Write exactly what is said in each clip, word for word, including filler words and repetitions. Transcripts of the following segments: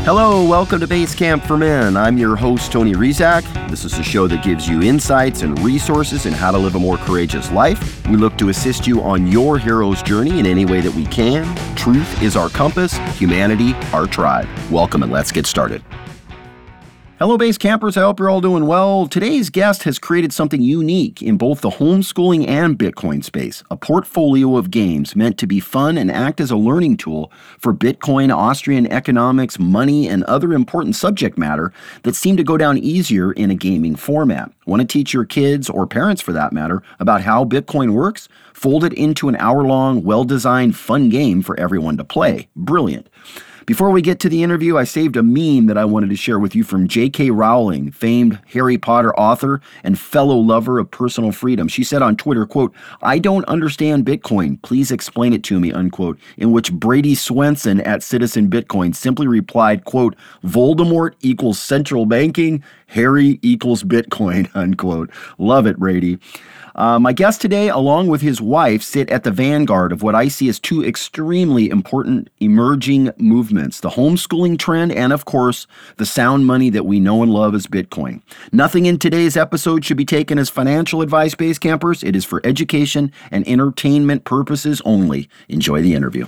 Hello, welcome to Base Camp for Men. I'm your host, Tony Rizak. This is a show that gives you insights and resources in how to live a more courageous life. We look to assist you on your hero's journey in any way that we can. Truth is our compass, humanity our tribe. Welcome and let's get started. Hello, Base Campers. I hope you're all doing well. Today's guest has created something unique in both the homeschooling and Bitcoin space, a portfolio of games meant to be fun and act as a learning tool for Bitcoin, Austrian economics, money, and other important subject matter that seem to go down easier in a gaming format. Want to teach your kids, or parents for that matter, about how Bitcoin works? Fold it into an hour-long, well-designed, fun game for everyone to play. Brilliant. Before we get to the interview, I saved a meme that I wanted to share with you from J K Rowling, famed Harry Potter author and fellow lover of personal freedom. She said on Twitter, quote, "I don't understand Bitcoin. Please explain it to me," unquote, in which Brady Swenson at Citizen Bitcoin simply replied, quote, "Voldemort equals central banking, Harry equals Bitcoin," unquote. Love it, Brady. Uh, my guest today, along with his wife, sit at the vanguard of what I see as two extremely important emerging movements, the homeschooling trend and, of course, the sound money that we know and love as Bitcoin. Nothing in today's episode should be taken as financial advice, Base Campers. It is for education and entertainment purposes only. Enjoy the interview.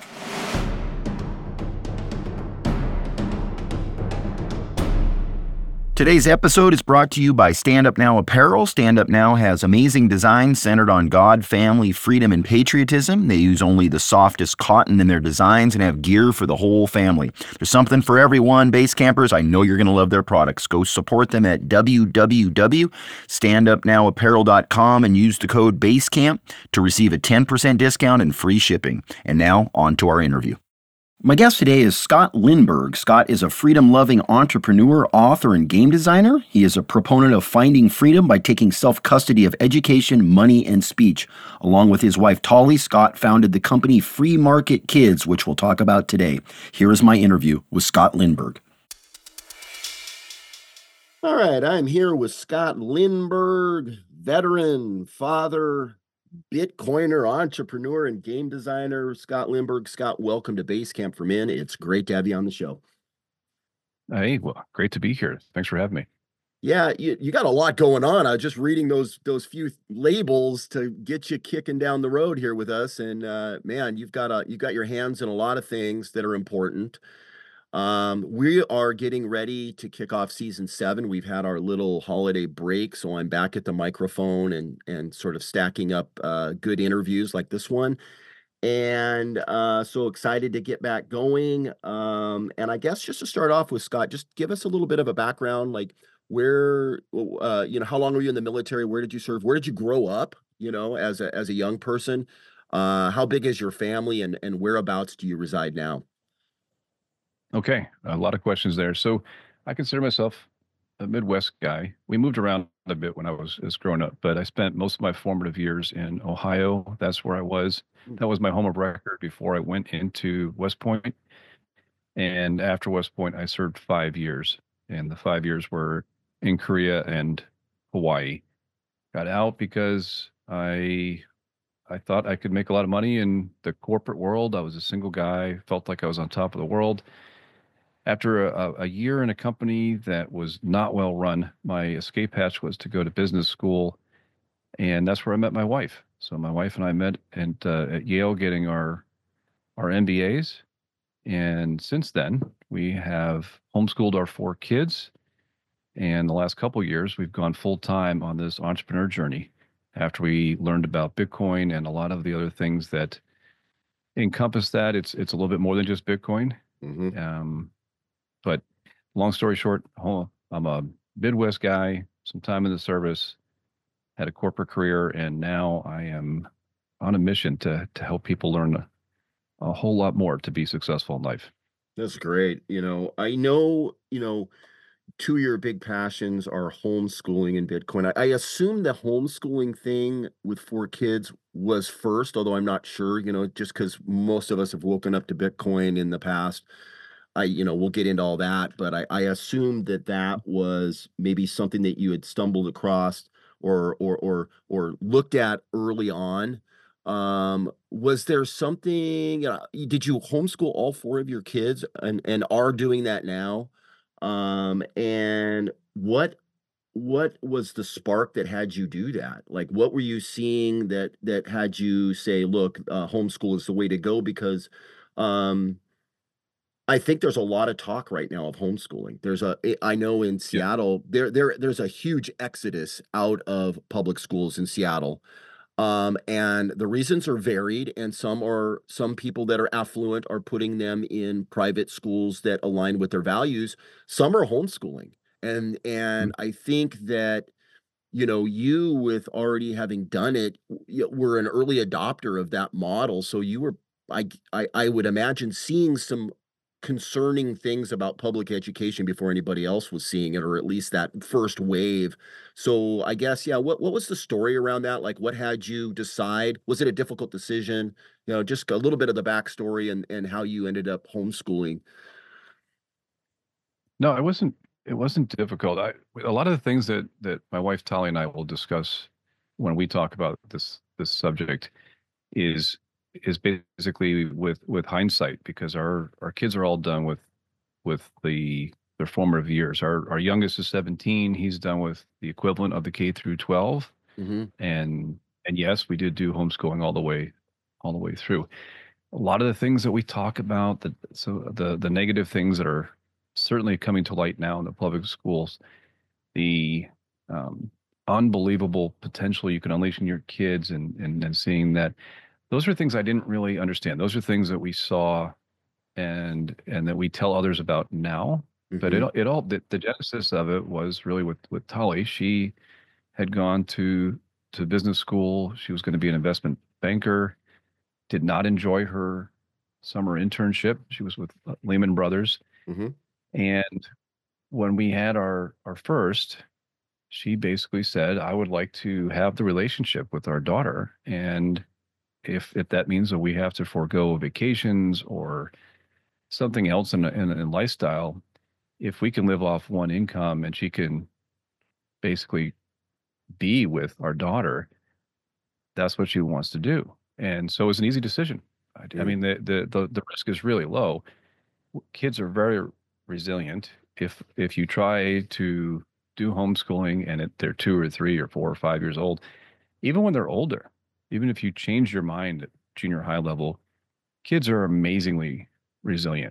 Today's episode is brought to you by Stand Up Now Apparel. Stand Up Now has amazing designs centered on God, family, freedom, and patriotism. They use only the softest cotton in their designs and have gear for the whole family. There's something for everyone. Base Campers, I know you're going to love their products. Go support them at w w w dot stand up now apparel dot com and use the code BASECAMP to receive a ten percent discount and free shipping. And now, on to our interview. My guest today is Scott Lindberg. Scott is a freedom-loving entrepreneur, author, and game designer. He is a proponent of finding freedom by taking self-custody of education, money, and speech. Along with his wife, Tolly, Scott founded the company Free Market Kids, which we'll talk about today. Here is my interview with Scott Lindberg. All right, I'm here with Scott Lindberg, veteran, father, Bitcoiner, entrepreneur, and game designer. Scott Lindberg. Scott, welcome to Base Camp for Men. It's great to have you on the show. Hey, well, great to be here. Thanks for having me. Yeah, you, you got a lot going on. I was just reading those those few labels to get you kicking down the road here with us. And uh, man, you've got a you've got your hands in a lot of things that are important. Um, we are getting ready to kick off season seven. We've had our little holiday break, so I'm back at the microphone and and sort of stacking up uh, good interviews like this one. And uh, so excited to get back going. Um, and I guess just to start off with, Scott, just give us a little bit of a background, like where, uh, you know, how long were you in the military? Where did you serve? Where did you grow up, you know, as a as a young person? Uh, how big is your family, and and whereabouts do you reside now? Okay, a lot of questions there. So I consider myself a Midwest guy. We moved around a bit when I was, was growing up, but I spent most of my formative years in Ohio. That's where I was. That was my home of record before I went into West Point. And after West Point, I served five years. And the five years were in Korea and Hawaii. Got out because I I thought I could make a lot of money in the corporate world. I was a single guy, felt like I was on top of the world. After a, a year in a company that was not well run, my escape hatch was to go to business school, and that's where I met my wife. So my wife and I met at, uh, at Yale getting our our M B As, and since then we have homeschooled our four kids. And the last couple of years, we've gone full time on this entrepreneur journey. After we learned about Bitcoin and a lot of the other things that encompass that, it's it's a little bit more than just Bitcoin. Mm-hmm. Um, But long story short, I'm a Midwest guy, some time in the service, had a corporate career, and now I am on a mission to to help people learn a, a whole lot more to be successful in life. That's great. You know, I know, you know, two of your big passions are homeschooling and Bitcoin. I, I assume the homeschooling thing with four kids was first, although I'm not sure, you know, just because most of us have woken up to Bitcoin in the past. I, you know, we'll get into all that, but I, I assumed that that was maybe something that you had stumbled across or or or or looked at early on. Um, was there something, uh, did you homeschool all four of your kids and and are doing that now? Um, and what what was the spark that had you do that? Like, what were you seeing that that had you say, "Look, uh, homeschool is the way to go," because, um I think there's a lot of talk right now of homeschooling. There's a eh, I know in Yeah. Seattle, there there there's a huge exodus out of public schools in Seattle. Um, and the reasons are varied, and some are some people that are affluent are putting them in private schools that align with their values. Some are homeschooling. And Mm. and I think that, you know, you with already having done it, w- y- were an early adopter of that model. So you were, I, g- I, I would imagine seeing some concerning things about public education before anybody else was seeing it, or at least that first wave. So I guess, yeah, what, what was the story around that? Like, what had you decide? Was it a difficult decision? You know, just a little bit of the backstory and, and how you ended up homeschooling. No, it wasn't it wasn't difficult. I A lot of the things that that my wife Tali and I will discuss when we talk about this this subject is is basically with with hindsight, because our our kids are all done with with the their formative years. Our our youngest is seventeen. He's done with the equivalent of the K through twelve. Hmm. And and yes, we did do homeschooling all the way all the way through. A lot of the things that we talk about, the so the the negative things that are certainly coming to light now in the public schools, the um, unbelievable potential you can unleash in your kids, and and and seeing that, those are things I didn't really understand. Those are things that we saw and and that we tell others about now. But it Hmm. it all the, the genesis of it was really with with Tali. She had gone to to business school. She was going to be an investment banker. Did not enjoy her summer internship. She was with uh, Lehman Brothers. Hmm. And when we had our our first, she basically said, "I would like to have the relationship with our daughter, and if if that means that we have to forego vacations or something else in in, in lifestyle, if we can live off one income and she can basically be with our daughter, that's what she wants to do." And so it was an easy decision. I, I Hmm. mean, the, the the the risk is really low. Kids are very resilient. If if you try to do homeschooling and it, they're two or three or four or five years old, even when they're older, even if you change your mind at junior high level, kids are amazingly resilient.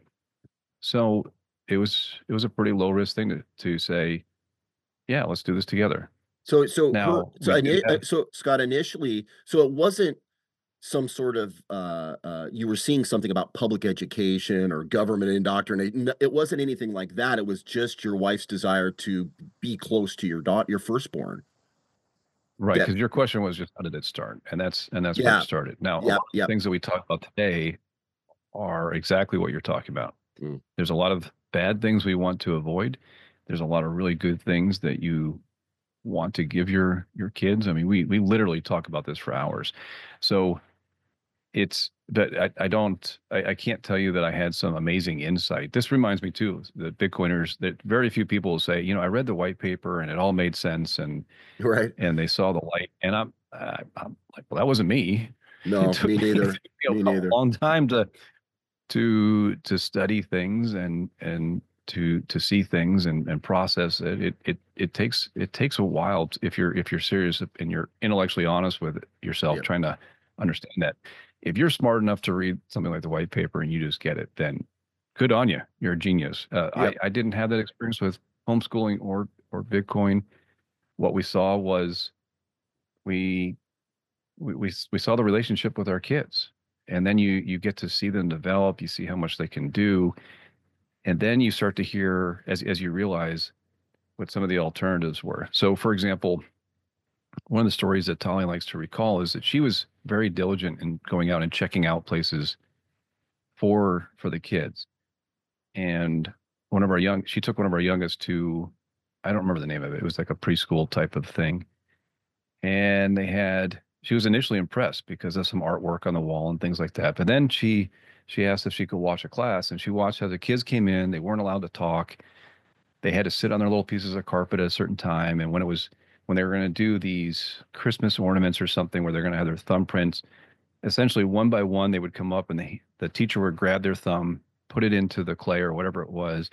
So it was it was a pretty low risk thing to to say, yeah, let's do this together. So, so her, Now so, we did ini- uh, have so Scott, initially, so it wasn't some sort of uh, uh, you were seeing something about public education or government indoctrination. It wasn't anything like that. It was just your wife's desire to be close to your daughter, your firstborn. right, That, because your question was just how did it start, and that's and that's where it yeah, started. Now a lot yep, of the yep. things that we talk about today are exactly what you're talking about. Mm, There's a lot of bad things we want to avoid. There's a lot of really good things that you want to give your your kids. I mean, we we literally talk about this for hours. So it's that I, I don't I, I can't tell you that I had some amazing insight. This reminds me too that Bitcoiners, that very few people will say, you know, I read the white paper and it all made sense, and right? and they saw the light. And I'm I, I'm like, well, that wasn't me. It No, took me me, it neither. took me Me a neither. long time to to to study things and and to to see things and and process it. It it it takes it takes a while t- if you're if you're serious and you're intellectually honest with yourself, Yep, trying to understand that. If you're smart enough to read something like the white paper and you just get it, then good on you. You're a genius. Uh, I yep. I didn't have that experience with homeschooling or or Bitcoin. What we saw was we we we, we saw the relationship with our kids, and then you you get to see them develop. You see how much they can do, and then you start to hear as as you realize what some of the alternatives were. So, for example, one of the stories that Tali likes to recall is that she was very diligent in going out and checking out places for for the kids. And one of our young, she took one of our youngest to, I don't remember the name of it. It was like a preschool type of thing, and they had. She was initially impressed because of some artwork on the wall and things like that. But then she she asked if she could watch a class, and she watched how the kids came in. They weren't allowed to talk. They had to sit on their little pieces of carpet at a certain time. And when it was when they were going to do these Christmas ornaments or something where they're going to have their thumbprints, essentially one by one they would come up and the the teacher would grab their thumb, put it into the clay or whatever it was,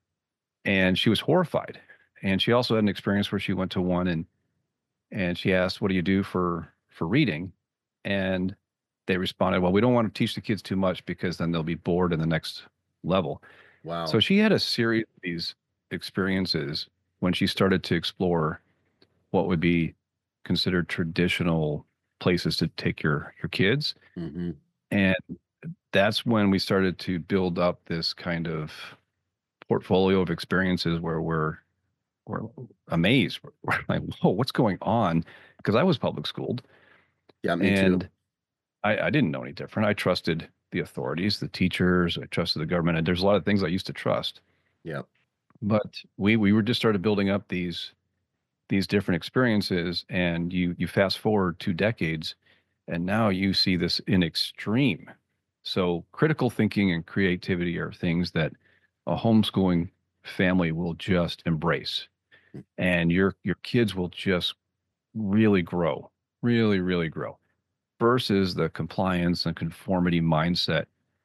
and she was horrified. And she also had an experience where she went to one and and she asked, "What do you do for for reading?" And they responded, "Well, we don't want to teach the kids too much because then they'll be bored in the next level." So Wow. she had a series of these experiences when she started to explore what would be considered traditional places to take your your kids. Hmm. And that's when we started to build up this kind of portfolio of experiences where we're we're amazed. We're like, whoa, what's going on? Because I was public schooled Yeah, me too. and I, I didn't know any different. I trusted the authorities, the teachers, I trusted the government, and there's a lot of things I used to trust. Yeah. But we we were just started building up these these different experiences, and you you fast forward two decades, and now you see this in extreme. So critical thinking and creativity are things that a homeschooling family will just embrace, and your your kids will just really grow, really really grow, versus the compliance and conformity mindset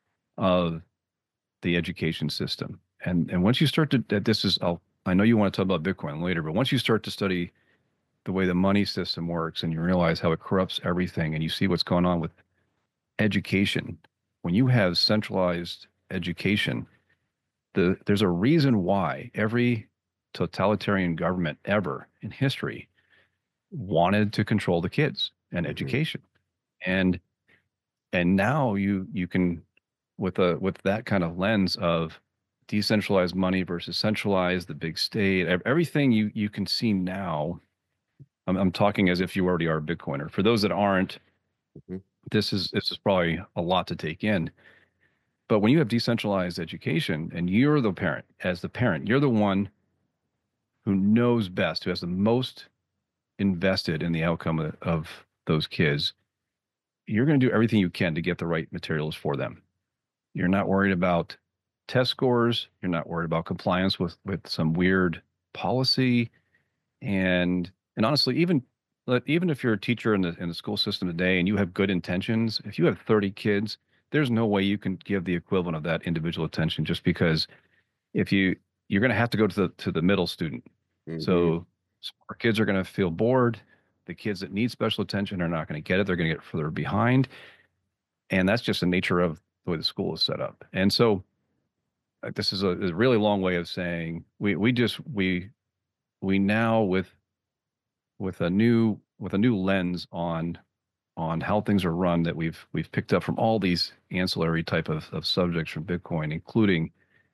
of the education system. And and once you start to that this is I'll I know you want to talk about Bitcoin later, but once you start to study the way the money system works and you realize how it corrupts everything and you see what's going on with education, when you have centralized education, the there's a reason why every totalitarian government ever in history wanted to control the kids and Hmm. education. And and now you you can with a with that kind of lens of decentralized money versus centralized, the big state, ev- everything you you can see now. I'm, I'm talking as if you already are a Bitcoiner. For those that aren't, Hmm. this is this is probably a lot to take in. But when you have decentralized education and you're the parent, as the parent, you're the one who knows best, who has the most invested in the outcome of, of those kids, you're going to do everything you can to get the right materials for them. You're not worried about test scores. You're not worried about compliance with with some weird policy. And and honestly, even even if you're a teacher in the in the school system today and you have good intentions, if you have thirty kids, there's no way you can give the equivalent of that individual attention just because if you you're going to have to go to the to the middle student. Hmm. So our kids are going to feel bored. The kids that need special attention are not going to get it. They're going to get further behind. And that's just the nature of the way the school is set up. And so uh, this is a, a really long way of saying we we just we we now with with a new with a new lens on on how things are run that we've we've picked up from all these ancillary type of, of subjects from Bitcoin, including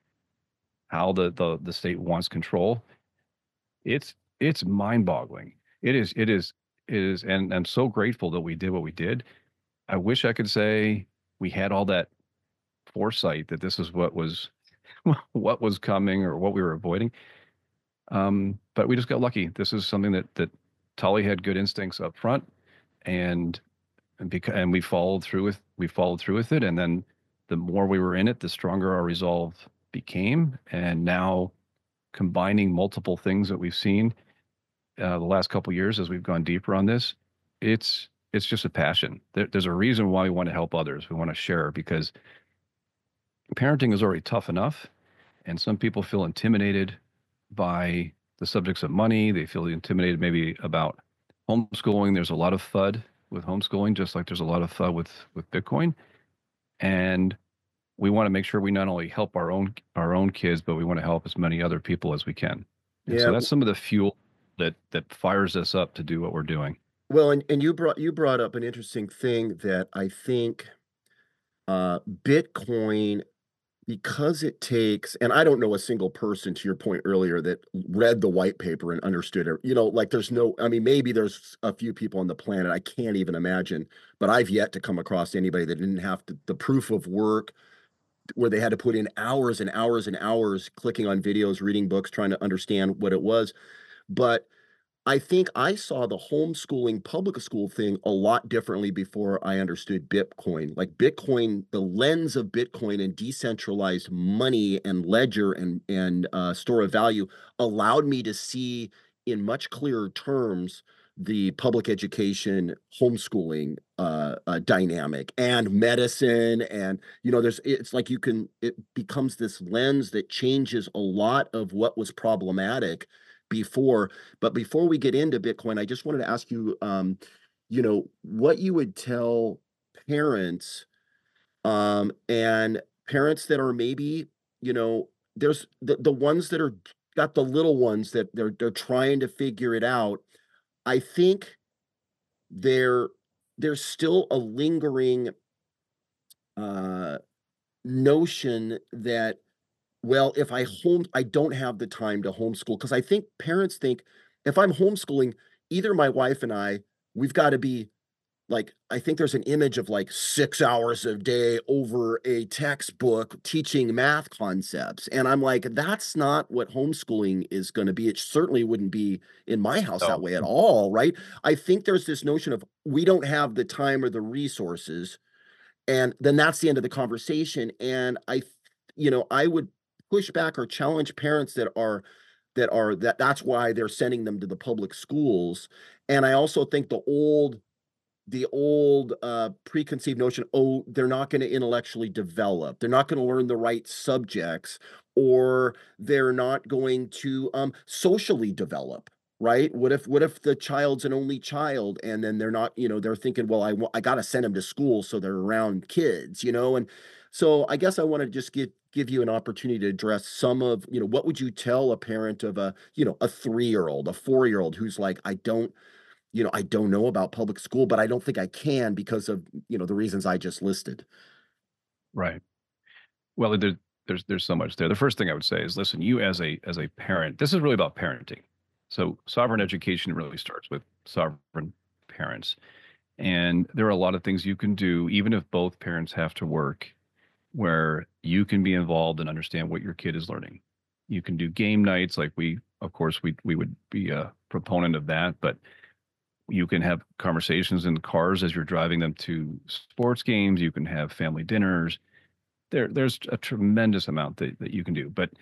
how the, the the state wants control. It's it's mind-boggling. It is it is it is, and I'm so grateful that we did what we did. I wish I could say we had all that foresight that this is what was what was coming or what we were avoiding. Um, but we just got lucky. This is something that that Tully had good instincts up front, and and because and we followed through with we followed through with it. And then the more we were in it, the stronger our resolve became. And now combining multiple things that we've seen uh, the last couple of years as we've gone deeper on this, it's it's just a passion. There, there's a reason why we want to help others. We want to share because parenting is already tough enough, and some people feel intimidated by the subjects of money. They feel intimidated maybe about homeschooling. There's a lot of FUD with homeschooling, just like there's a lot of FUD with with Bitcoin. And we want to make sure we not only help our own our own kids, but we want to help as many other people as we can. And so Yeah. that's some of the fuel that that fires us up to do what we're doing. Well, and, and you brought you brought up an interesting thing that I think uh, Bitcoin, because it takes, and I don't know a single person, to your point earlier, that read the white paper and understood it. You know, like there's no, I mean, maybe there's a few people on the planet, I can't even imagine, but I've yet to come across anybody that didn't have to, the proof of work where they had to put in hours and hours and hours clicking on videos, reading books, trying to understand what it was. But I think I saw the homeschooling public school thing a lot differently before I understood Bitcoin. Like Bitcoin, the lens of Bitcoin and decentralized money and ledger and and uh, store of value allowed me to see in much clearer terms the public education homeschooling uh, uh, dynamic and medicine. And, you know, there's, it's like you can, it becomes this lens that changes a lot of what was problematic before. But before we get into Bitcoin, I just wanted to ask you, um, you know, what you would tell parents um, and parents that are maybe, you know, there's the, the ones that are got the little ones that they're they're trying to figure it out. I think there there's still a lingering uh notion that, well, if I home I don't have the time to homeschool, because I think parents think if I'm homeschooling, either my wife and I, we've got to be like, I think there's an image of like six hours a day over a textbook teaching math concepts. And I'm like, that's not what homeschooling is going to be. It certainly wouldn't be in my house that No. way at all, right? I think there's this notion of we don't have the time or the resources. And then that's the end of the conversation. And I, th- you know, I would push back or challenge parents that are that are that that's why they're sending them to the public schools. And I also think the old the old uh, preconceived notion, oh, they're not going to intellectually develop. They're not going to learn the right subjects, or they're not going to um, socially develop. Right? What if what if the child's an only child and then they're not, you know, they're thinking, well, I wa- I got to send them to school so they're around kids, you know? And so I guess I want to just give give you an opportunity to address some of, you know, what would you tell a parent of a, you know, a three-year-old, a four-year-old who's like, I don't you know, I don't know about public school, but I don't think I can because of, you know, the reasons I just listed. Right. Well, there, there's there's so much there. The first thing I would say is, listen, you as a as a parent, this is really about parenting. So sovereign education really starts with sovereign parents, and there are a lot of things you can do, even if both parents have to work, where you can be involved and understand what your kid is learning. You can do game nights, like we, of course, we we would be a proponent of that, but you can have conversations in cars as you're driving them to sports games. You can have family dinners. There, there's a tremendous amount that, that you can do. But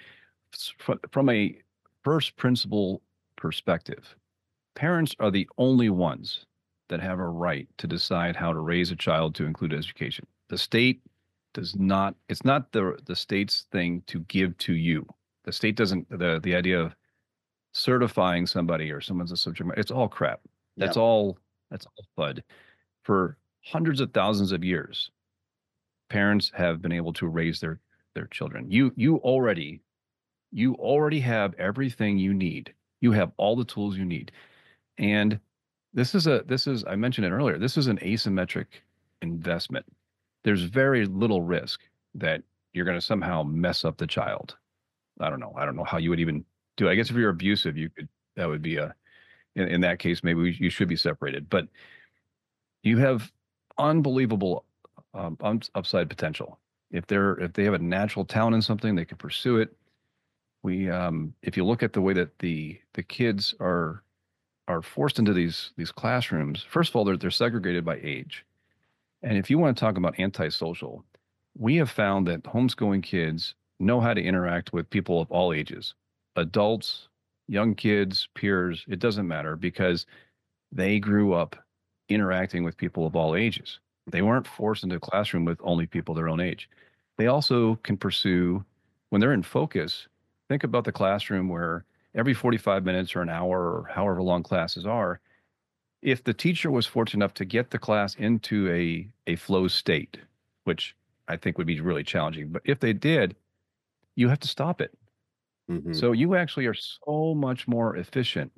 from a first principle perspective, parents are the only ones that have a right to decide how to raise a child to include education. The state does not, it's not the the state's thing to give to you. The state doesn't, the the idea of certifying somebody or someone's a subject matter, it's all crap. That's Yep. all that's all FUD. For hundreds of thousands of years, parents have been able to raise their their children. You you already you already have everything you need. You have all the tools you need. And this is a this is I mentioned it earlier. This is an asymmetric investment. There's very little risk that you're going to somehow mess up the child. I don't know. I don't know how you would even do it. I guess if you're abusive, you could that would be a in, in that case, maybe we, you should be separated. But you have unbelievable um, upside potential. If they're if they have a natural talent in something, they can pursue it. We, um, if you look at the way that the the kids are are forced into these these classrooms, first of all, they're they're segregated by age. And if you want to talk about antisocial, we have found that homeschooling kids know how to interact with people of all ages, adults, young kids, peers. It doesn't matter because they grew up interacting with people of all ages. They weren't forced into a classroom with only people their own age. They also can pursue, when they're in focus, think about the classroom where every forty-five minutes or an hour or however long classes are, if the teacher was fortunate enough to get the class into a, a flow state, which I think would be really challenging, but if they did, you have to stop it. Mm-hmm. So you actually are so much more efficient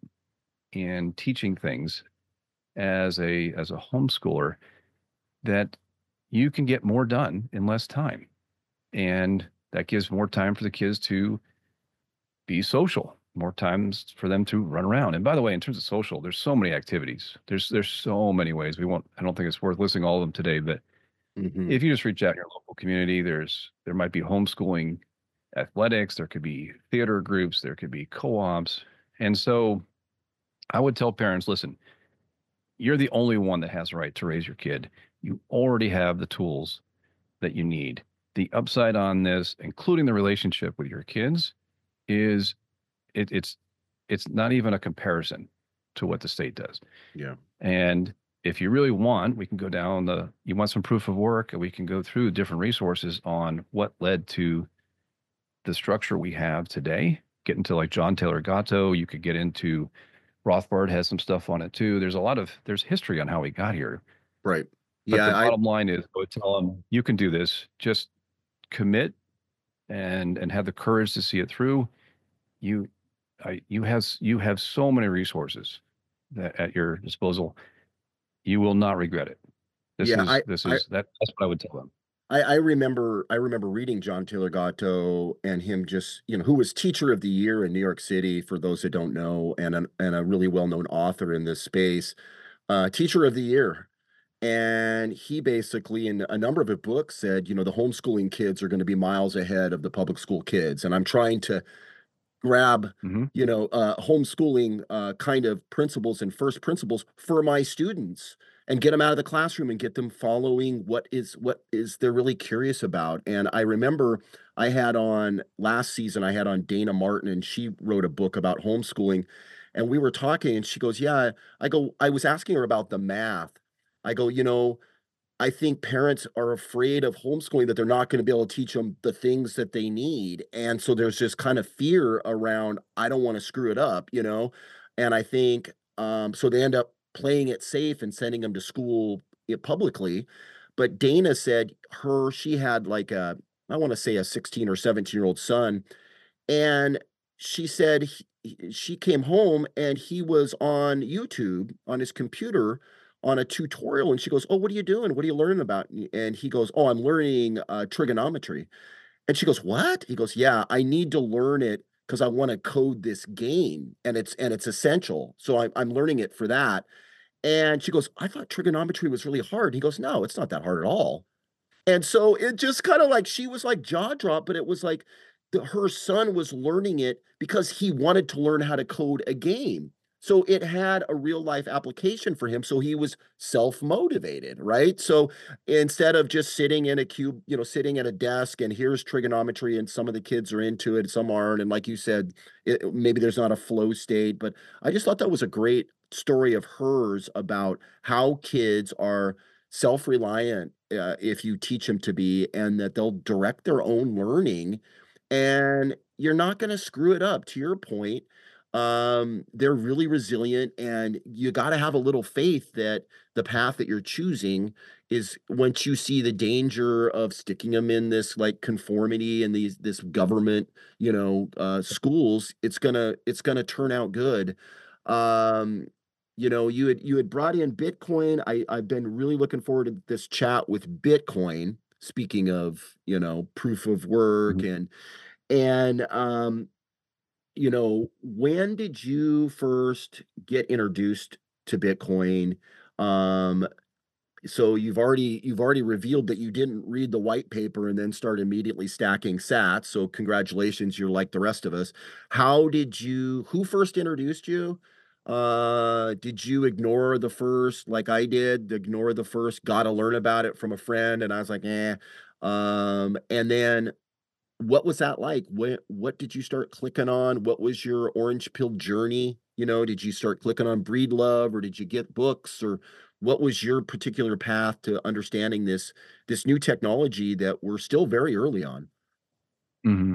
in teaching things as a as a homeschooler that you can get more done in less time. And that gives more time for the kids to be social, more times for them to run around. And by the way, in terms of social, there's so many activities. There's there's so many ways. We won't I don't think it's worth listing all of them today, but Mm-hmm. if you just reach out in your local community, there's there might be homeschooling athletics, there could be theater groups, there could be co-ops. And so I would tell parents, listen, you're the only one that has the right to raise your kid. You already have the tools that you need. The upside on this, including the relationship with your kids, is it, it's it's not even a comparison. to what the state does. Yeah. And if you really want, we can go down the, you want some proof of work, and we can go through different resources on what led to the structure we have today. Get into like John Taylor Gatto. You could get into Rothbard has some stuff on it too. There's a lot of, there's history on how we got here. Right. But Yeah. the I, bottom line is, I would tell them, you can do this. Just commit and and have the courage to see it through. You, I, you have you have so many resources that at your disposal. You will not regret it. This yeah, is I, this I, is that, that's what I would tell them. I, I remember I remember reading John Taylor Gatto and him just, you know, who was teacher of the year in New York City, for those that don't know, and a, and a really well-known author in this space, uh, teacher of the year. And he basically, in a number of his books, said, you know, the homeschooling kids are going to be miles ahead of the public school kids. And I'm trying to grab, Hmm. you know, uh, homeschooling uh, kind of principles and first principles for my students and get them out of the classroom and get them following what is what is they're really curious about. And I remember I had on last season, I had on Dana Martin, and she wrote a book about homeschooling. And we were talking, and she goes, yeah, I go, I was asking her about the math. I go, you know, I think parents are afraid of homeschooling, that they're not going to be able to teach them the things that they need. And so there's this kind of fear around, I don't want to screw it up, you know? And I think, um, so they end up playing it safe and sending them to school i- publicly. But Dana said her, she had like a, I want to say a sixteen or seventeen year old son. And she said he, she came home and he was on YouTube on his computer on a tutorial, and she goes, "Oh, what are you doing? What are you learning about?" And he goes, "Oh, I'm learning uh, trigonometry." And she goes, "What?" He goes, "Yeah, I need to learn it because I want to code this game, and it's and it's essential. So I'm I'm learning it for that." And she goes, "I thought trigonometry was really hard." He goes, "No, it's not that hard at all." And so it just kind of like, she was like jaw drop, but it was like the, her son was learning it because he wanted to learn how to code a game. So it had a real life application for him. So he was self motivated, right? So instead of just sitting in a cube, you know, sitting at a desk and here's trigonometry and some of the kids are into it, some aren't. And like you said, it, maybe there's not a flow state, but I just thought that was a great story of hers about how kids are self-reliant uh, if you teach them to be, and that they'll direct their own learning, and you're not going to screw it up. To your point, um, they're really resilient, and you got to have a little faith that the path that you're choosing is, once you see the danger of sticking them in this like conformity and these this government, you know, uh, schools, it's gonna it's gonna turn out good. Um, you know, you had you had brought in Bitcoin. I I've been really looking forward to this chat with Bitcoin. Speaking of, you know, proof of work Hmm. and and um, you know, when did you first get introduced to Bitcoin? Um, so you've already you've already revealed that you didn't read the white paper and then start immediately stacking sats. So congratulations, you're like the rest of us. How did you, who first introduced you? Uh, did you ignore the first, like I did, ignore the first, gotta learn about it from a friend? And I was like, eh. Um, and then what was that like? What what did you start clicking on? What was your orange pill journey? You know, did you start clicking on Breedlove, or did you get books, or what was your particular path to understanding this this new technology that we're still very early on? Hmm.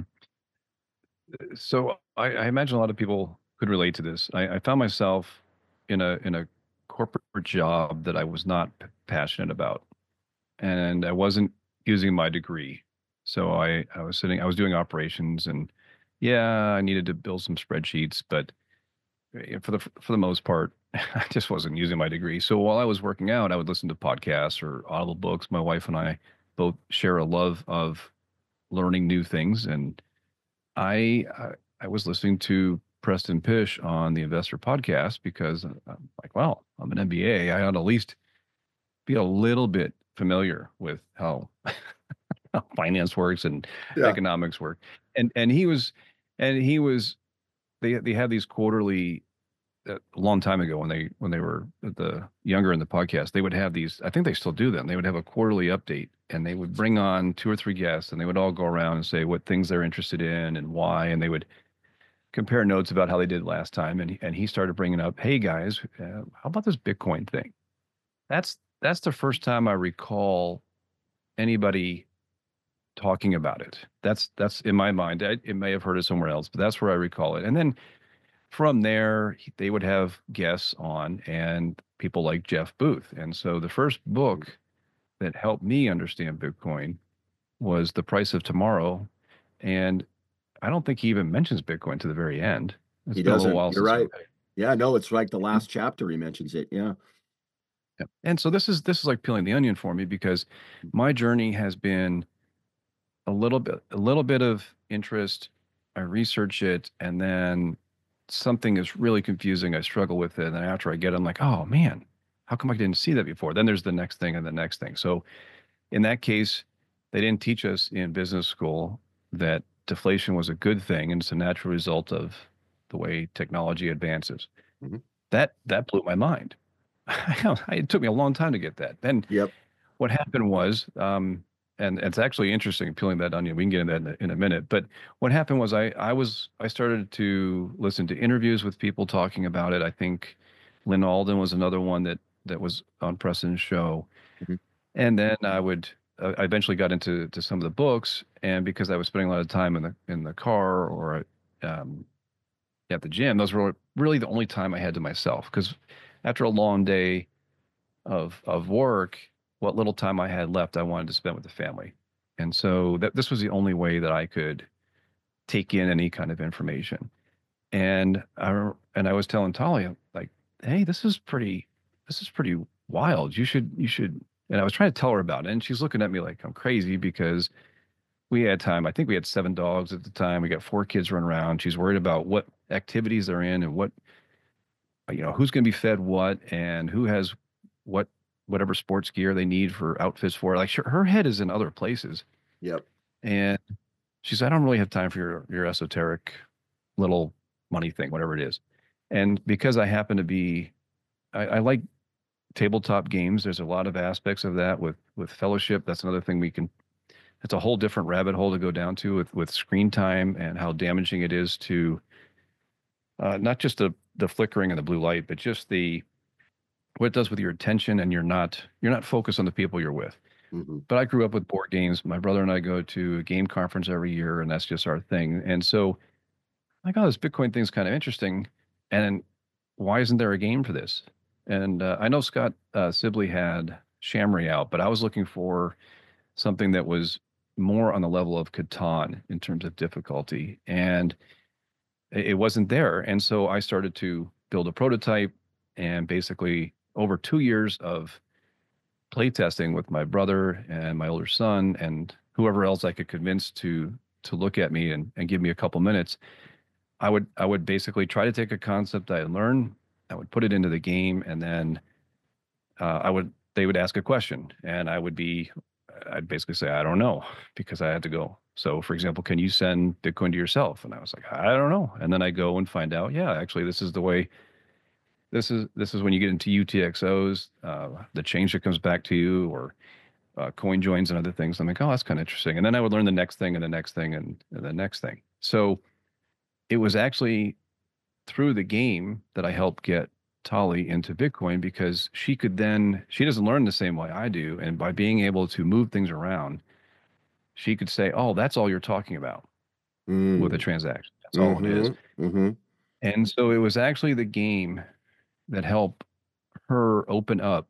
So I, I imagine a lot of people could relate to this. I, I found myself in a in a corporate job that I was not p- passionate about, and I wasn't using my degree. So I I was sitting, I was doing operations, and yeah, I needed to build some spreadsheets, but eh, for the for the most part, I just wasn't using my degree. So while I was working out, I would listen to podcasts or audible books. My wife and I both share a love of learning new things, and I I, I was listening to Preston Pish on the Investor Podcast because I'm like, well, I'm an M B A. I ought to at least be a little bit familiar with how, how finance works and Yeah. economics work. And and he was and he was they they have these quarterly, a long time ago when they when they were the younger in the podcast, they would have these, I think they still do them. They would have a quarterly update, and they would bring on two or three guests, and they would all go around and say what things they're interested in and why, and they would compare notes about how they did last time, and and he started bringing up, "Hey guys, uh, how about this Bitcoin thing?" That's that's the first time I recall anybody talking about it. That's that's in my mind. I, it may have heard it somewhere else, but that's where I recall it. And then from there, he- they would have guests on and people like Jeff Booth. And so the first book that helped me understand Bitcoin was The Price of Tomorrow. And I don't think he even mentions Bitcoin to the very end. It's He been a little doesn't. while You're since I right. read it. Yeah, no, it's like the And, last chapter he mentions it. Yeah. yeah. And so this is this is like peeling the onion for me because my journey has been a little bit a little bit of interest. I research it, and then something is really confusing. I struggle with it, and then after I get it, I'm like, oh man, how come I didn't see that before? Then there's the next thing and the next thing. So in that case, they didn't teach us in business school that deflation was a good thing, and it's a natural result of the way technology advances. Mhm. That that blew my mind. It took me a long time to get that. Then Yep. what happened was, um, and it's actually interesting peeling that onion. We can get into that in a, in a minute. But what happened was, I I was I started to listen to interviews with people talking about it. I think Lynn Alden was another one that that was on Preston's show, Mhm. and then I would uh, I eventually got into to some of the books, and because I was spending a lot of time in the in the car or um, at the gym, those were really the only time I had to myself. Because after a long day of of work, what little time I had left, I wanted to spend with the family. And so that this was the only way that I could take in any kind of information. And I and I was telling Talia, like, hey, this is pretty this is pretty wild. You should you should and I was trying to tell her about it. And she's looking at me like I'm crazy because we had time. I think we had seven dogs at the time. We got four kids running around. She's worried about what activities they're in and what you know, who's going to be fed what and who has what, whatever sports gear they need for outfits for it. Like sure, her head is in other places. Yep. And she said, I don't really have time for your, your esoteric little money thing, whatever it is. And because I happen to be, I, I like tabletop games. There's a lot of aspects of that with, with fellowship. That's another thing we can, it's a whole different rabbit hole to go down to with, with screen time and how damaging it is to uh, not just the, the flickering and the blue light, but just the, what it does with your attention, and you're not you're not focused on the people you're with. Mhm. But I grew up with board games. My brother and I go to a game conference every year, and that's just our thing. And so I got this Bitcoin thing's kind of interesting. And why isn't there a game for this? And uh, I know Scott uh, Sibley had Shamry out, but I was looking for something that was more on the level of Catan in terms of difficulty, and it it wasn't there. And so I started to build a prototype, and basically over two years of playtesting with my brother and my older son and whoever else I could convince to to look at me and, and give me a couple minutes, I would I would basically try to take a concept I had learned, I would put it into the game, and then uh, I would they would ask a question, and I would be I'd basically say I don't know because I had to go. So for example, can you send Bitcoin to yourself? And I was like, I don't know. And then I go and find out, yeah, actually this is the way this is this is when you get into U T X Os, uh, the change that comes back to you, or uh, coin joins and other things. I'm like, oh, that's kind of interesting. And then I would learn the next thing and the next thing and, and the next thing. So it was actually through the game that I helped get Tali into Bitcoin because she could then, she doesn't learn the same way I do. And by being able to move things around, she could say, oh, that's all you're talking about with a Mm. transaction. That's all it is. Mhm. Mhm. And so it was actually the game that helped her open up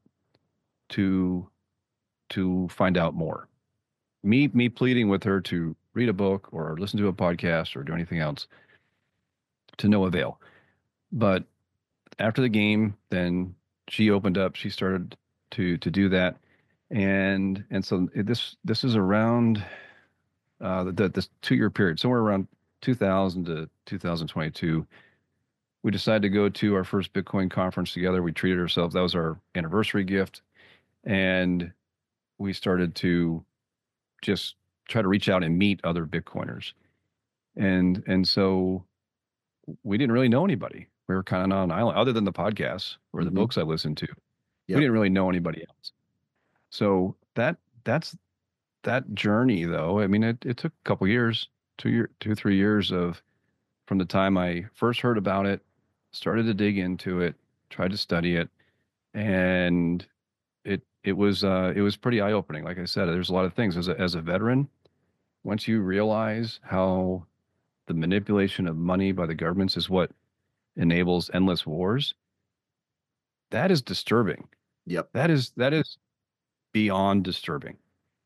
to to find out more. Me me pleading with her to read a book or listen to a podcast or do anything else to no avail. But after the game, then she opened up. She started to to do that, and and so this this is around uh, the this two year period, somewhere around two thousand to two thousand twenty-two. We decided to go to our first Bitcoin conference together. We treated ourselves. That was our anniversary gift, and we started to just try to reach out and meet other Bitcoiners. And and so we didn't really know anybody. We were kind of on an island, other than the podcasts or the Mhm. books I listened to. We Yep. didn't really know anybody else. So that that's that journey, though. I mean, it, it took a couple years, two year, two three years of from the time I first heard about it, started to dig into it, tried to study it, and it it was uh, it was pretty eye opening. Like I said, there's a lot of things as a as a veteran. Once you realize how the manipulation of money by the governments is what enables endless wars, that is disturbing. Yep. That is that is beyond disturbing.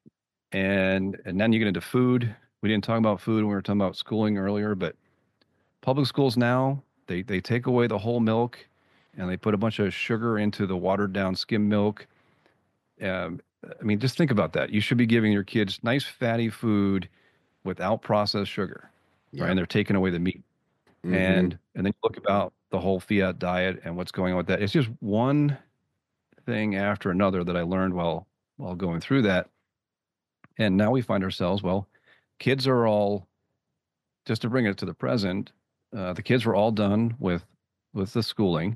And and then you get into food. We didn't talk about food when we were talking about schooling earlier, but public schools now, they they take away the whole milk and they put a bunch of sugar into the watered down skim milk. Um, I mean, just think about that. You should be giving your kids nice fatty food without processed sugar, right? And Yep. they're taking away the meat. Mm-hmm. And and then you look about the whole fiat diet and what's going on with that. It's just one thing after another that I learned while while going through that. And now we find ourselves, well, kids are all, just to bring it to the present, uh, the kids were all done with with the schooling,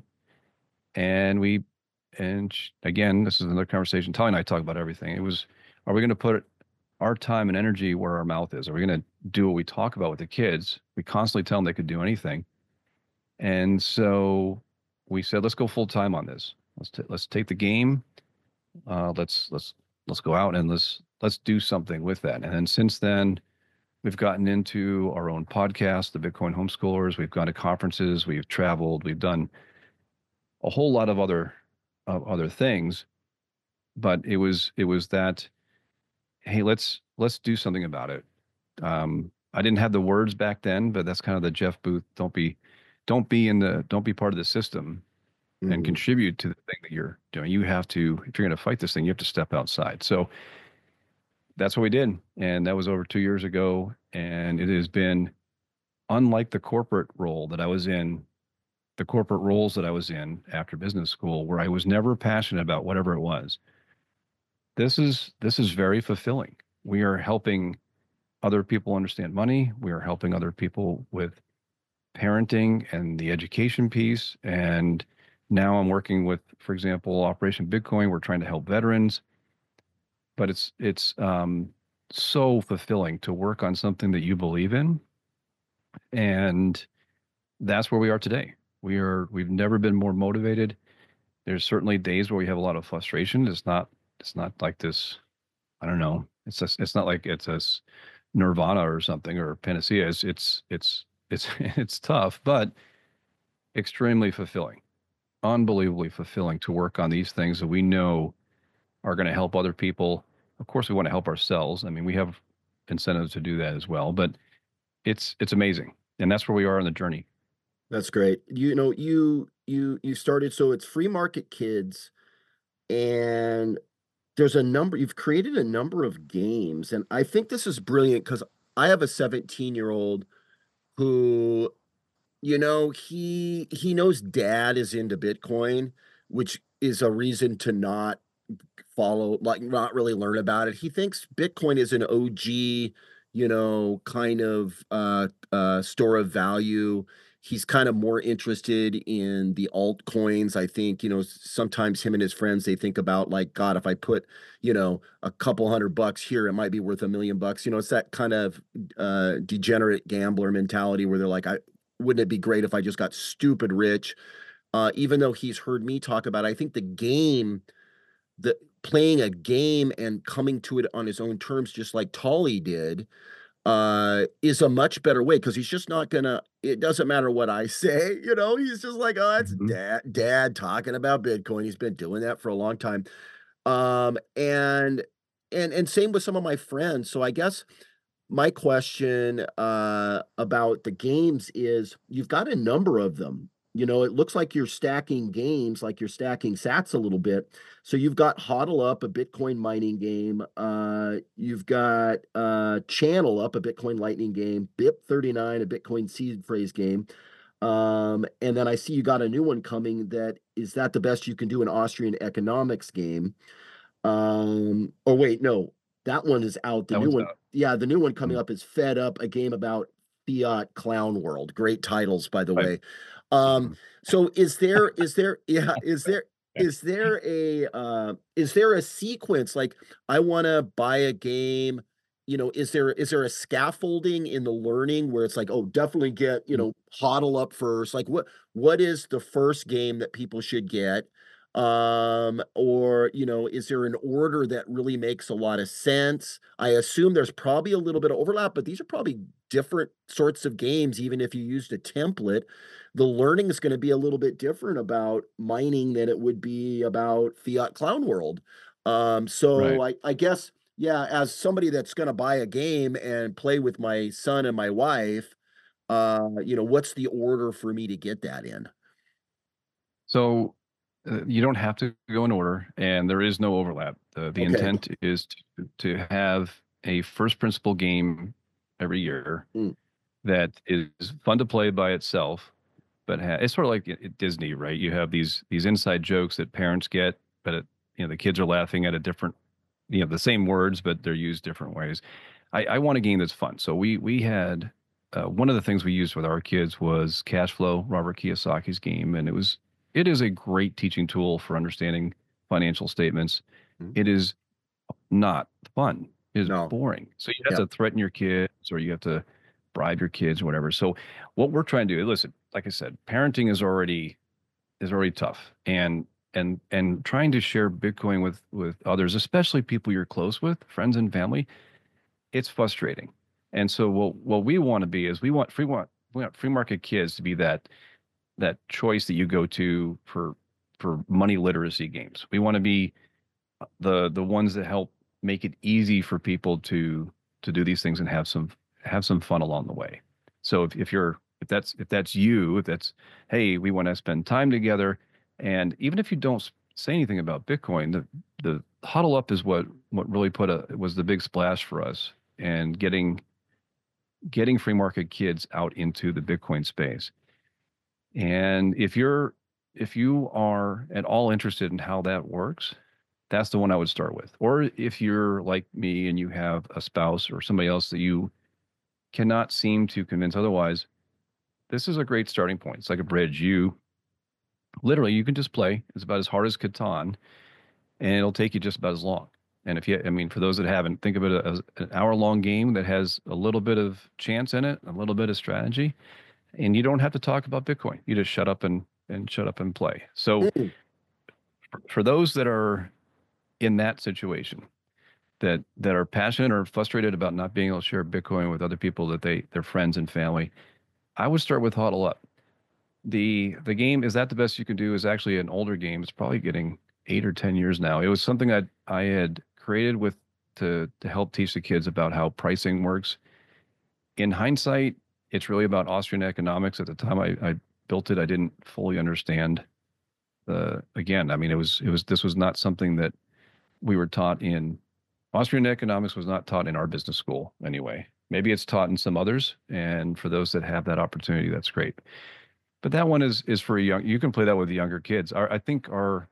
and we, and sh- again, this is another conversation. Tali and I talk about everything. It was, are we going to put our time and energy where our mouth is? Are we going to do what we talk about with the kids? We constantly tell them they could do anything, and so we said, let's go full time on this. Let's t- let's take the game. Uh, let's let's let's go out and let's let's do something with that. And then since then, we've gotten into our own podcast, the Bitcoin Homeschoolers. We've gone to conferences. We've traveled. We've done a whole lot of other of other things. But it was it was that, hey, let's let's do something about it. Um, I didn't have the words back then, but that's kind of the Jeff Booth. Don't be don't be in the don't be part of the system and Mm-hmm. contribute to the thing that you're doing. You have to, if you're going to fight this thing, you have to step outside. So that's what we did. And that was over two years ago. And it has been, unlike the corporate role that I was in, the corporate roles that I was in after business school, where I was never passionate about whatever it was. This is this is very fulfilling. We are helping other people understand money. We are helping other people with parenting and the education piece. And now I'm working with, for example, Operation Bitcoin. We're trying to help veterans, but it's it's um, so fulfilling to work on something that you believe in, and that's where we are today. We are we've never been more motivated. There's certainly days where we have a lot of frustration. It's not it's not like this. I don't know. It's just, it's not like it's a s- nirvana or something or panacea. It's it's it's it's it's tough, but extremely fulfilling, unbelievably fulfilling to work on these things that we know are going to help other people. Of course, we want to help ourselves. I mean, we have incentives to do that as well, but it's it's amazing, and that's where we are on the journey. That's great. You know, you you you started, so it's Free Market Kids, and there's a number, you've created a number of games, and I think this is brilliant because I have a seventeen year old who, you know, he he knows dad is into Bitcoin, which is a reason to not follow, like, not really learn about it. He thinks Bitcoin is an O G, you know, kind of uh uh store of value. He's kind of more interested in the altcoins. I think, you know, sometimes him and his friends, they think about, like, God, if I put, you know, a couple hundred bucks here, it might be worth a million bucks. You know, it's that kind of uh degenerate gambler mentality where they're like, I wouldn't it be great if I just got stupid rich? Uh, even though he's heard me talk about it, I think the game, the playing a game and coming to it on his own terms, just like Tolly did, uh, is a much better way because he's just not gonna. It doesn't matter what I say, you know. He's just like, oh, that's Mhm. dad, dad talking about Bitcoin. He's been doing that for a long time. Um, and and and same with some of my friends. So I guess my question uh, about the games is you've got a number of them. You know, it looks like you're stacking games, like you're stacking sats a little bit. So you've got Hodl Up, a Bitcoin mining game. Uh, you've got uh, Channel Up, a Bitcoin Lightning game. B I P thirty-nine, a Bitcoin seed phrase game. Um, and then I see you got a new one coming, that is that the best you can do, an Austrian economics game. Um, or wait, no, that one is out. The That new one's one, out. yeah, the new one coming Mhm. up is Fed Up, a game about fiat clown world. Great titles, by the Right. way. Um, Mhm. so is there is there yeah, is there is there a uh is there a sequence, like I want to buy a game you know, is there is there a scaffolding in the learning where it's like, oh, definitely get, you know, hodl up first? Like what what is the first game that people should get? Um, or, you know, is there an order that really makes a lot of sense? I assume there's probably a little bit of overlap, but these are probably different sorts of games, even if you used a template. The learning is going to be a little bit different about mining than it would be about Fiat Clown World. Um, so Right. I, I guess, yeah, as somebody that's going to buy a game and play with my son and my wife, uh, you know, what's the order for me to get that in? So uh, you don't have to go in order, and there is no overlap. The, the Okay. intent is to, to have a first principle game every year Mm, that is fun to play by itself, but ha- it's sort of like at Disney, right? You have these these inside jokes that parents get, but it, you know the kids are laughing at a different, you know, the same words, but they're used different ways. I, I want a game that's fun. So we we had uh, one of the things we used with our kids was Cash Flow, Robert Kiyosaki's game, and it was it is a great teaching tool for understanding financial statements. mm. It is not fun. It is No. boring. So you have Yeah. to threaten your kids or you have to bribe your kids or whatever. So what we're trying to do, listen, like I said, parenting is already is already tough. And and and trying to share Bitcoin with with others, especially people you're close with, friends and family, it's frustrating. And so what what we want to be is we want free want we want free market kids to be that that choice that you go to for for money literacy games. We want to be the the ones that help make it easy for people to to do these things and have some have some fun along the way. So if, if you're if that's if that's you, if that's hey, we want to spend time together, and even if you don't say anything about Bitcoin, the the huddle up is what what really put a was the big splash for us and getting getting free market kids out into the Bitcoin space. And if you're if you are at all interested in how that works, that's the one I would start with. Or if you're like me and you have a spouse or somebody else that you cannot seem to convince otherwise, this is a great starting point. It's like a bridge. You literally you can just play. It's about as hard as Catan, and it'll take you just about as long. And if you, I mean, for those that haven't, think of it as an hour-long game that has a little bit of chance in it, a little bit of strategy, and you don't have to talk about Bitcoin. You just shut up and and shut up and play. So Mm, for, for those that are in that situation, that that are passionate or frustrated about not being able to share Bitcoin with other people that they their friends and family, I would start with Huddle Up. The the game is that the best you can do is actually an older game. It's probably getting eight or ten years now. It was something I I had created with to to help teach the kids about how pricing works. In hindsight, it's really about Austrian economics. At the time I, I built it, I didn't fully understand the again, I mean it was it was this was not something that we were taught in Austrian economics was not taught in our business school anyway. Maybe it's taught in some others, and for those that have that opportunity, that's great. But that one is is for a young. You can play that with younger kids. Our, I think our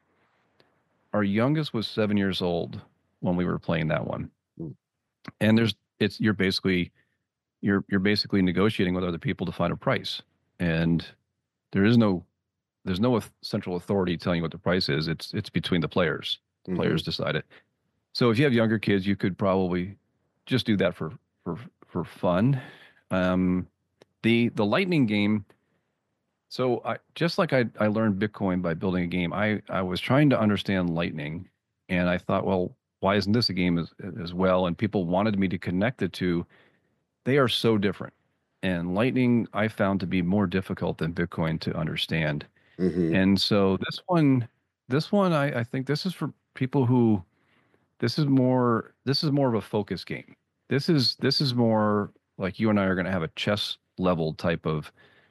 our youngest was seven years old when we were playing that one, mm, and there's it's you're basically you're you're basically negotiating with other people to find a price, and there is no there's no central authority telling you what the price is. It's it's between the players. The mhm, players decide it. So if you have younger kids, you could probably just do that for for for fun. Um, the the Lightning game. So I just like I I learned Bitcoin by building a game. I I was trying to understand Lightning, and I thought, well, why isn't this a game as as well? And people wanted me to connect the two. They are so different, and Lightning I found to be more difficult than Bitcoin to understand. mhm, And so this one, this one, I I think this is for people who this is more this is more of a focus game. This is this is more like you and I are going to have a chess level type of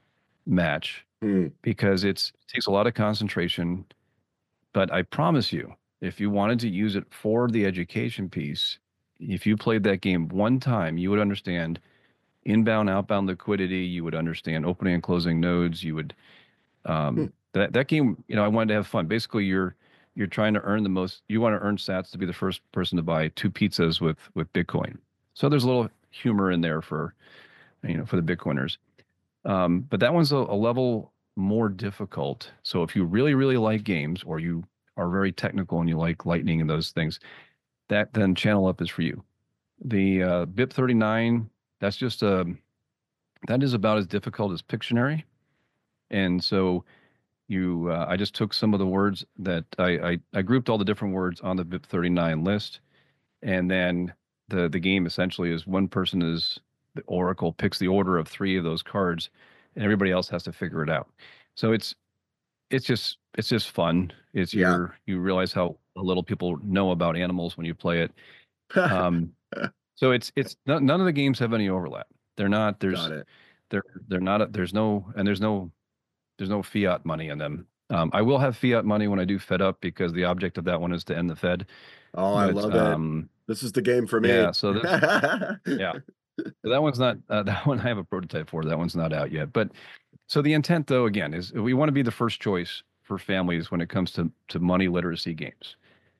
match mm, because it's it takes a lot of concentration, but I promise you, if you wanted to use it for the education piece, if you played that game one time, you would understand inbound, outbound liquidity, you would understand opening and closing nodes, you would mm, um, that that game, you know, I wanted to have fun. Basically, you're you're trying to earn the most. You want to earn sats to be the first person to buy two pizzas with with Bitcoin. So there's a little humor in there for you know for the Bitcoiners. Um, but that one's a, a level more difficult. So if you really really like games or you are very technical and you like Lightning and those things, that then Channel Up is for you. The uh, B I P thirty-nine, that's just a that is about as difficult as Pictionary. And so you, uh, I just took some of the words that I, I I grouped all the different words on the B I P thirty-nine list, and then the the game essentially is one person is the Oracle picks the order of three of those cards, and everybody else has to figure it out. So it's it's just it's just fun. It's Yeah. your you realize how little people know about animals when you play it. Um, so it's it's none none of the games have any overlap. They're not there's Got it. they're they're not there's no and there's no there's no fiat money in them. Um, I will have fiat money when I do Fed Up because the object of that one is to end the Fed. Oh, I But love it. um, This is the game for me. yeah, so this yeah, so that one's not uh, that one I have a prototype for. That one's not out yet. But so the intent though again is we want to be the first choice for families when it comes to to money literacy games.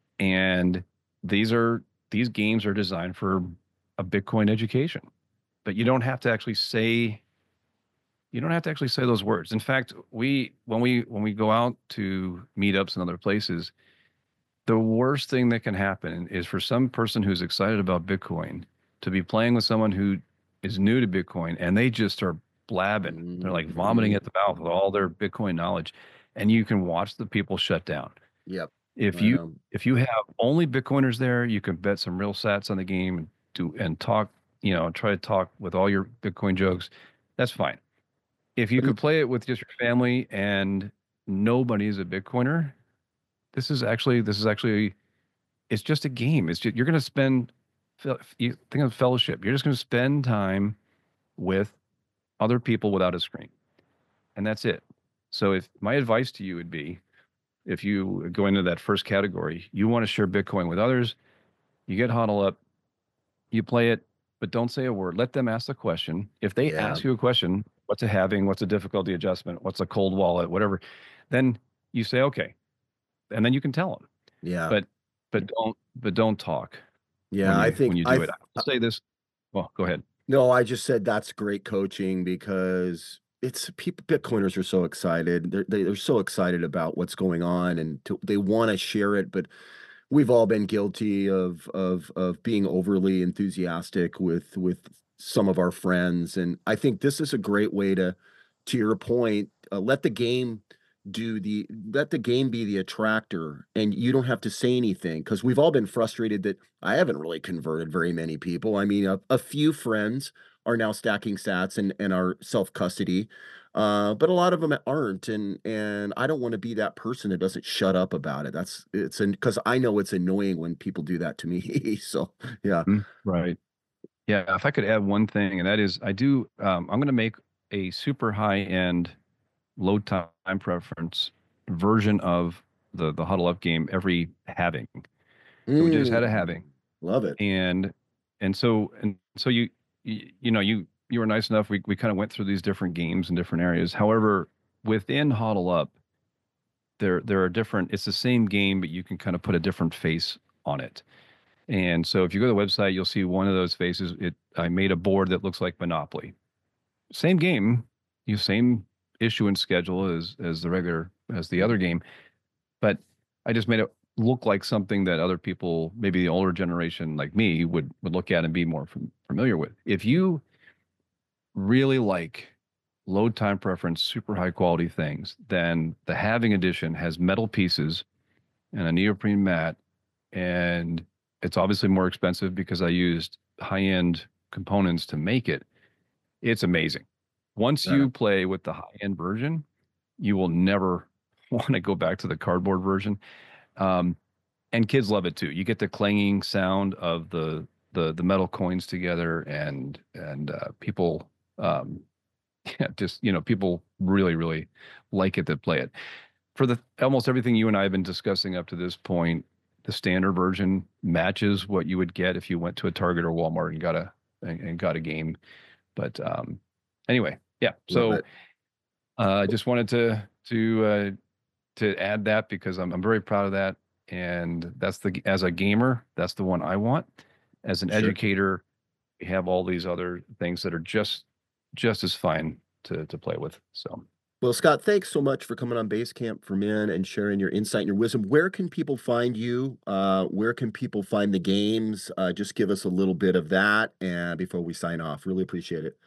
And these are these games are designed for a Bitcoin education. But you don't have to actually say you don't have to actually say those words. In fact, we when we when we go out to meetups and other places, the worst thing that can happen is for some person who's excited about Bitcoin to be playing with someone who is new to Bitcoin and they just start blabbing. They're like vomiting Mhm. at the mouth with all their Bitcoin knowledge, and you can watch the people shut down. Yep. If I you know. if you have only Bitcoiners there, you can bet some real sats on the game and do and talk, you know, try to talk with all your Bitcoin jokes. That's fine. If you But could it- play it with just your family and nobody's a Bitcoiner, this is actually this is actually it's just a game. It's just, you're going to spend fel- you think of fellowship. You're just going to spend time with other people without a screen, and that's it. So if my advice to you would be, if you go into that first category, you want to share Bitcoin with others, you get Huddle Up, you play it, but don't say a word. Let them ask the question. If they yeah. ask you a question, what's a halving? What's a difficulty adjustment? What's a cold wallet? Whatever. Then you say, okay. And then you can tell them. Yeah. But but don't but don't talk Yeah. when I you think when you I do th- it. I'll say this. Well, go ahead. no, I just said that's great coaching because it's people Bitcoiners are so excited. They're they, they're so excited about what's going on and to, they want to share it, but we've all been guilty of of of being overly enthusiastic with with some of our friends, and I think this is a great way to to your point, uh, let the game do the let the game be the attractor, and you don't have to say anything because we've all been frustrated that I haven't really converted very many people. I mean, a, a few friends are now stacking sats and and are self custody, uh, but a lot of them aren't, and and I don't want to be that person that doesn't shut up about it. That's it's because I know it's annoying when people do that to me. So yeah. Mm, right. Yeah. If I could add one thing, and that is, I do. Um, I'm going to make a super high end, low time preference version of the the Huddle Up game every halving. So we just had a Mm, halving, love it. and and so and so you you, you know you you were nice enough. We we kind of went through these different games in different areas. However, within Huddle Up, there there are different. It's the same game, but you can kind of put a different face on it. And so if you go to the website, you'll see one of those faces. It I made a board that looks like Monopoly. Same game, you same issuance schedule as as the regular as the other game, but I just made it look like something that other people, maybe the older generation like me, would would look at and be more fam- familiar with. If you really like load time preference, super high quality things, then the Having Edition has metal pieces and a neoprene mat, and it's obviously more expensive because I used high end components to make it. It's amazing. Once Yeah. you play with the high end version, you will never want to go back to the cardboard version. Um, and kids love it too. You get the clanging sound of the the the metal coins together, and and uh, people um, yeah, just you know people really really like it that play it. For the almost everything you and I have been discussing up to this point, the standard version matches what you would get if you went to a Target or Walmart and got a and, and got a game. But um, anyway, yeah. Love So it. uh, I just wanted to to uh, to add that because I'm I'm very proud of that, and that's the as a gamer, that's the one I want. As an Sure. educator, we have all these other things that are just just as fine to to play with. So Well, Scott, thanks so much for coming on Basecamp for Men and sharing your insight and your wisdom. Where can people find you? Uh, where can people find the games? Uh, just give us a little bit of that and before we sign off. Really appreciate it.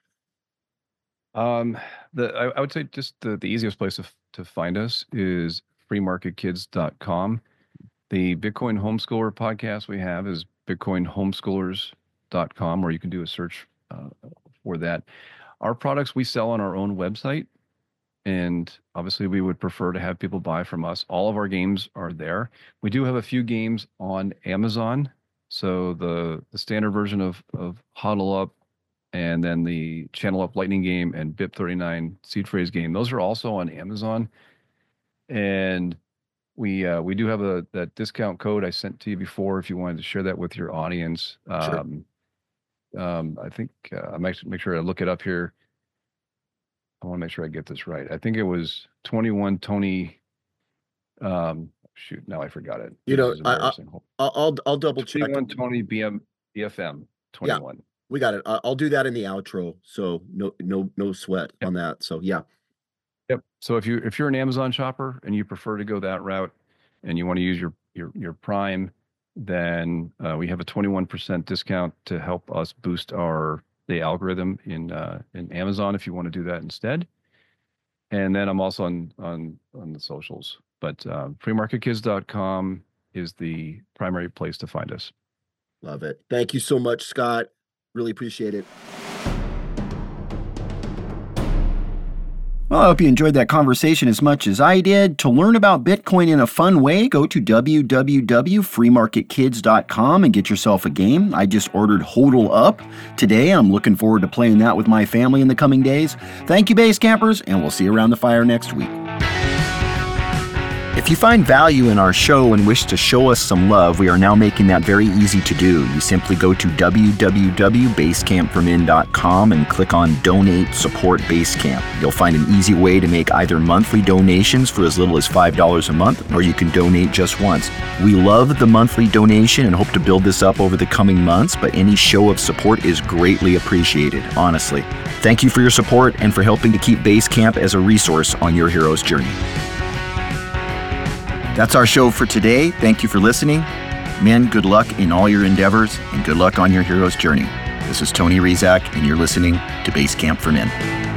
Um, the I, I would say just the, the easiest place to, to find us is free market kids dot com. The Bitcoin Homeschooler podcast we have is bitcoin homeschoolers dot com, or you can do a search uh, for that. Our products we sell on our own website, and obviously we would prefer to have people buy from us. All of our games are there. We do have a few games on Amazon. So the, the standard version of, of Huddle Up, and then the Channel Up Lightning game and B I P thirty-nine seed phrase game, those are also on Amazon. And we uh, we do have a that discount code I sent to you before if you wanted to share that with your audience. Sure. Um, um, I think uh, I might make sure I look it up here. I want to make sure I get this right. I think it was twenty-one Tony. Um, shoot, now I forgot it. You This know, is I, I, embarrassing. I'll I'll I'll double check. twenty-one Tony B M B F M Yeah, twenty-one. we got it. I- I'll do that in the outro. So no no no sweat Yep. on that. So yeah. Yep. So if you if you're an Amazon shopper and you prefer to go that route, and you want to use your your your Prime, then uh, we have a twenty-one percent discount to help us boost our the algorithm in uh, in Amazon if you want to do that instead. And then I'm also on on on the socials, but uh, free market kids dot com is the primary place to find us. Love it. Thank you so much, Scott. Really appreciate it. Well, I hope you enjoyed that conversation as much as I did. To learn about Bitcoin in a fun way, go to w w w dot free market kids dot com and get yourself a game. I just ordered HODL Up today. I'm looking forward to playing that with my family in the coming days. Thank you, Base Campers, and we'll see you around the fire next week. If you find value in our show and wish to show us some love, we are now making that very easy to do. You simply go to w w w dot basecamp for men dot com and click on Donate Support Basecamp. You'll find an easy way to make either monthly donations for as little as five dollars a month, or you can donate just once. We love the monthly donation and hope to build this up over the coming months, but any show of support is greatly appreciated, honestly. Thank you for your support and for helping to keep Basecamp as a resource on your hero's journey. That's our show for today. Thank you for listening. Men, good luck in all your endeavors and good luck on your hero's journey. This is Tony Rizak, and you're listening to Basecamp for Men.